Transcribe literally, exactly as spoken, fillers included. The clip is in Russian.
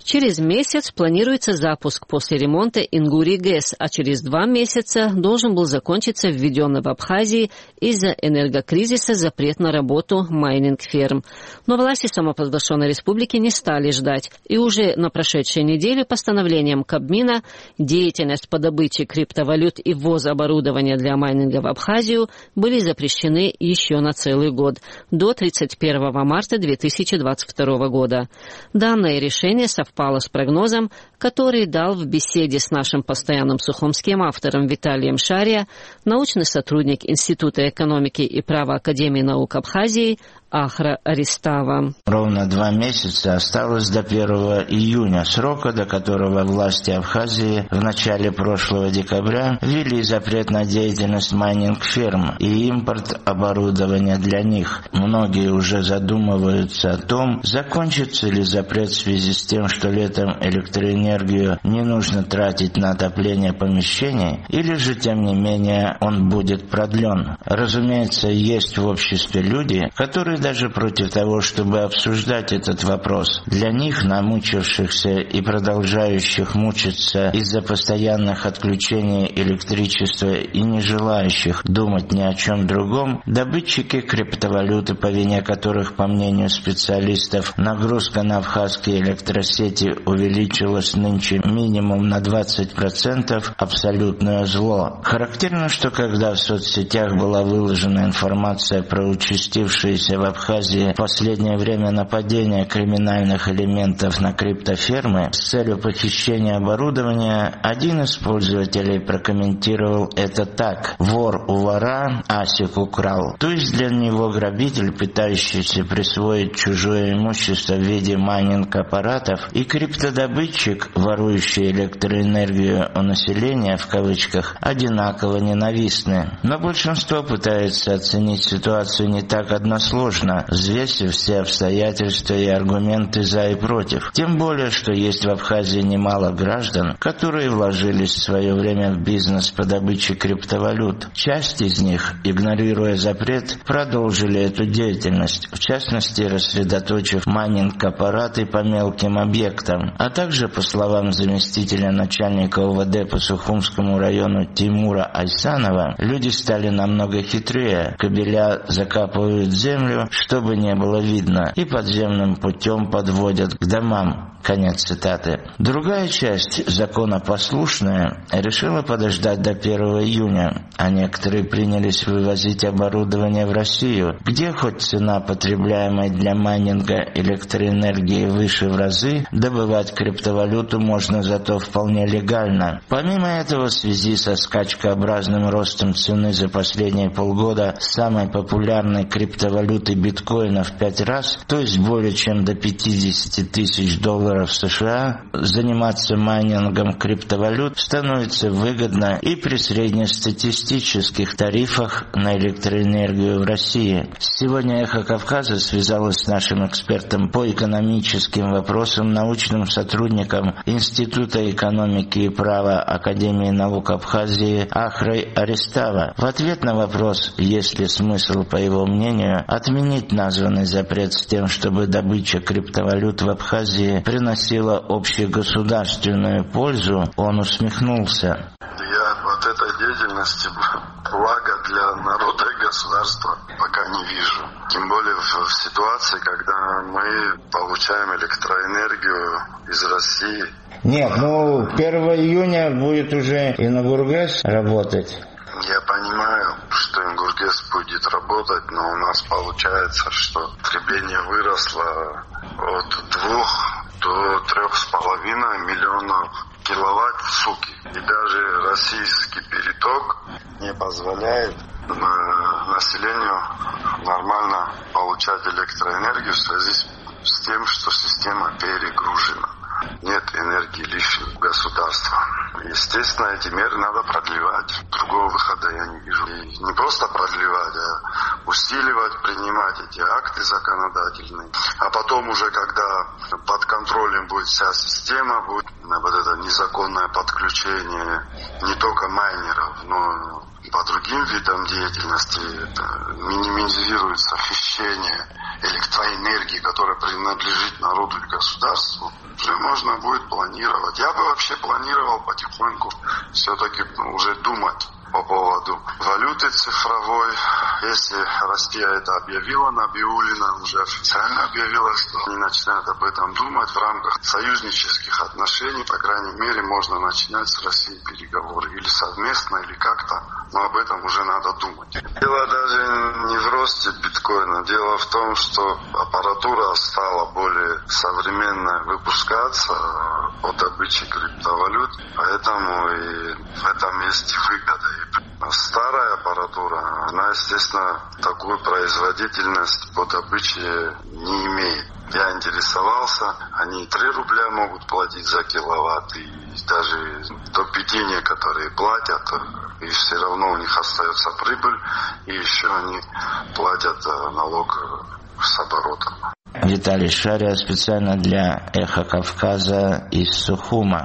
Через месяц планируется запуск после ремонта Ингури ГЭС, а через два месяца должен был закончиться введенный в Абхазии из-за энергокризиса запрет на работу майнинг-ферм. Но власти самопровозглашенной республики не стали ждать, и уже на прошедшей неделе постановлением Кабмина деятельность по добыче криптовалют и ввоз оборудования для майнинга в Абхазию были запрещены еще на целый год, до тридцать первого марта две тысячи двадцать второго года. Данное решение совпало с прогнозом, который дал в беседе с нашим постоянным сухумским автором Виталием Шария научный сотрудник Института экономики и права Академии наук Абхазии Ахра Аристава. Ровно два месяца осталось до первого июня, срока, до которого власти Абхазии в начале прошлого декабря ввели запрет на деятельность майнинг-ферм и импорт оборудования для них. Многие уже задумываются о том, закончится ли запрет в связи с тем, что летом электроэнергию не нужно тратить на отопление помещений, или же, тем не менее, он будет продлен. Разумеется, есть в обществе люди, которые даже против того, чтобы обсуждать этот вопрос. Для них, намучившихся и продолжающих мучиться из-за постоянных отключений электричества и не желающих думать ни о чем другом, добытчики криптовалюты, по вине которых, по мнению специалистов, нагрузка на абхазские электросети увеличилась нынче минимум на двадцать процентов, абсолютное зло. Характерно, что когда в соцсетях была выложена информация про участившиеся в Абхазии в последнее время нападения криминальных элементов на криптофермы с целью похищения оборудования, один из пользователей прокомментировал это так: «Вор у вора, асик украл». То есть для него грабитель, пытающийся присвоить чужое имущество в виде майнинг-аппаратов, и криптодобытчик, ворующий электроэнергию у населения, в кавычках, одинаково ненавистны. Но большинство пытается оценить ситуацию не так односложно, взвесив все обстоятельства и аргументы за и против. Тем более, что есть в Абхазии немало граждан, которые вложились в свое время в бизнес по добыче криптовалют. Часть из них, игнорируя запрет, продолжили эту деятельность, в частности, рассредоточив майнинг-аппараты по мелким объектам, а также, по словам заместителя начальника ОВД по Сухумскому району Тимура Айсанова, люди стали намного хитрее. Кабеля закапывают в землю, чтобы не было видно, и подземным путем подводят к домам. Конец цитаты. Другая часть, законопослушная, решила подождать до первого июня, а некоторые принялись вывозить оборудование в Россию, где хоть цена потребляемой для майнинга электроэнергии выше в разы, добывать криптовалюту можно зато вполне легально. Помимо этого, в связи со скачкообразным ростом цены за последние полгода самой популярной криптовалюты биткоина в пять раз, то есть более чем до пятидесяти тысяч долларов в США, заниматься майнингом криптовалют становится выгодно и при среднестатистических тарифах на электроэнергию в России. Сегодня «Эхо Кавказа» связалась с нашим экспертом по экономическим вопросам, научным сотрудником Института экономики и права Академии наук Абхазии Ахрой Аристава. В ответ на вопрос, есть ли смысл, по его мнению, отменить названный запрет с тем, чтобы добыча криптовалют в Абхазии приносила общегосударственную пользу, он усмехнулся. Я от этой деятельности блага для народа и государства пока не вижу. Тем более в, в ситуации, когда мы получаем электроэнергию из России. Нет, ну первого июня будет уже Ингургэс работать. Я понимаю, что Ингургэс будет работать, но у нас получается, что потребление выросло от двух до трех с половиной миллионов киловатт в сутки. И даже российский переток не позволяет населению нормально получать электроэнергию в связи с тем, что система перегружена. Нет энергии лишней у государства. Естественно, эти меры надо продлевать. Другого выхода я не вижу. И не просто продлевать, а усиливать, принимать эти акты законодательные. А потом уже, когда под контролем будет вся система, будет вот это незаконное подключение не только майнеров, но по другим видам деятельности, это минимизируется хищение электроэнергии, которая принадлежит народу и государству, уже можно будет планировать. Я бы вообще планировал потихоньку все-таки ну, уже думать по поводу валюты цифровой. Если Россия это объявила, Набиуллина уже официально объявила, что они начинают об этом думать в рамках союзнических отношений, по крайней мере, можно начинать с Россией переговоры или совместно, или как-то, но об этом уже надо думать. Дело даже не в росте биткоина, дело в том, что аппаратура стала более современная выпускаться по добыче криптовалют, поэтому и в этом есть выгода. Старая аппаратура, она, естественно, такую производительность по добыче не имеет. Я интересовался, они три рубля могут платить за киловатт, и даже до пяти некоторые платят, и все равно у них остается прибыль, и еще они платят налог с оборота. Виталий Шария специально для «Эхо Кавказа» из Сухума.